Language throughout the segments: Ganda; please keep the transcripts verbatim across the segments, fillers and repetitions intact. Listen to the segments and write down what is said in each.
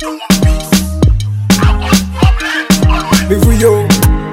Mivuyo,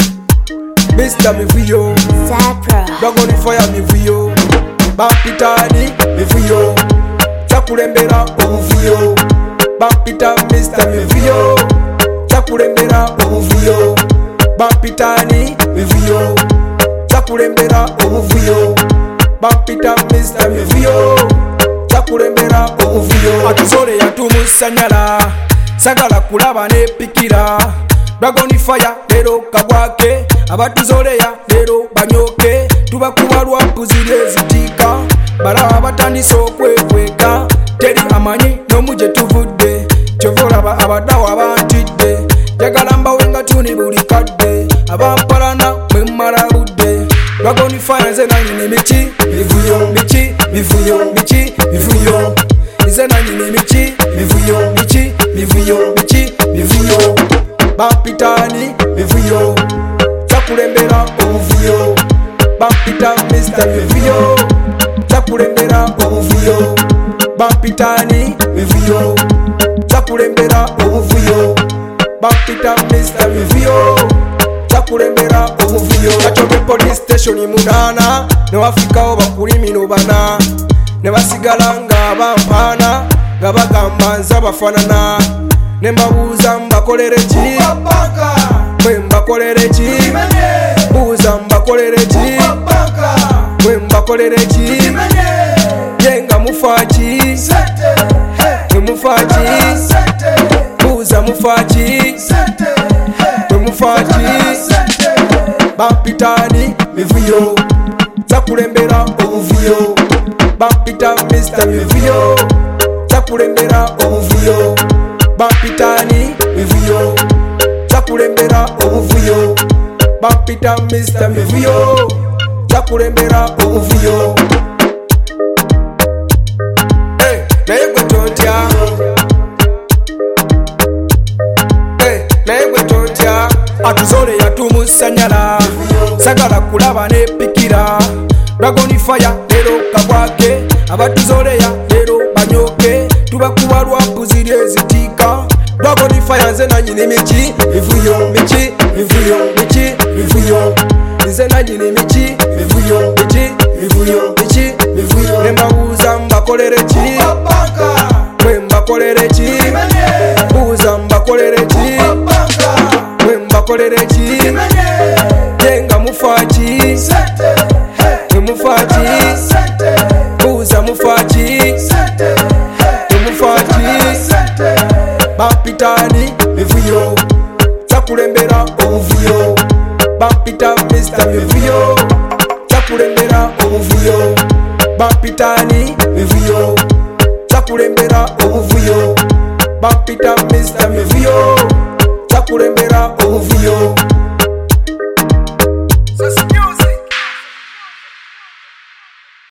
Mister Mivuyo, Dragon Fire Mivuyo, Bampitani Mivuyo, Chakulembera Ovuyo, Bampita Mister Mivuyo, Chakulembera Ovuyo, Bampitani Mivuyo, Chakulembera Ovuyo, Bampita Mister Mivuyo, Chakulembera Ovuyo. Atuzole yatumusanyala, sagala kulaba nepikira. Dragon Fire lero kabwake, abatuzoleya lero banyoke. Tubakuba lwapu ziri ezitika, balaba batandise okwekweka. Teri amanyi n'omuje tuvudde, kyova olaba abaddawo abantidde. Jagala mbawe nga tuni buli kadde, abampalana mwe mmala budde. Dragon Fire nze nanyini miki, mivuyo miki, mivuyo miki, mivuyo. Nze nanyini miki, mivuyo miki, mivuyo miki, mivuyo. Bampitani Mivuyo, Chakulembera Ovuyo, Bampita Mister Mivuyo, Chakulembera Ovuyo, Bampitani Mivuyo, Chakulembera Ovuyo, Bampita Mister Mivuyo, Chakulembera Ovuyo. Kachobe police station munana, ne wafikawo bakulimino bana, ne basigala nga bampana, nga bagamba nze bafanana. Nembabuuza mbakolere ki, mwe mbakolere ki, buuza mbakolere ki, mwe mbakolere ki, ye nga mufa ki, mwe mufa ki, buuza mufa ki, mwe mufa ki. Bampitani Mivuyo, Chakulembera Ovuyo, Bampita Mister Mivuyo, Chakulembera Ovuyo, Bampitani Mivuyo, Chakulembera Ovuyo, Bampita Mister Mivuyo, Chakulembera Ovuyo. Hey, naye gwe totya, hey, naye gwe totya. Atuzole yatumusanyala, sagala kulaba nepikira. Dragon Fire lero kabwake, abatuzoleya lero banyoke. Tubakuba lwapu ziri ezitika, Dragon Fire nze nanyini miki, mivuyo miki, mivuyo miki, mivuyo. Nze nanyini miki, mivuyo miki, mivuyo miki, mivuyo. Nembabuuza mbakolere ki, mwe mbakolere ki, buuza mbakolere ki, mwe mbakolere ki, ye nga mufa ki, mwe mufa ki, buuza mufa ki, mwe mufa ki. Bampitani Mivuyo, Chakulembera Ovuyo, Bampita Mister Mivuyo, Chakulembera Ovuyo, Bampitani Mivuyo, Chakulembera Ovuyo, Bampita Mister Mivuyo, Chakulembera Ovuyo.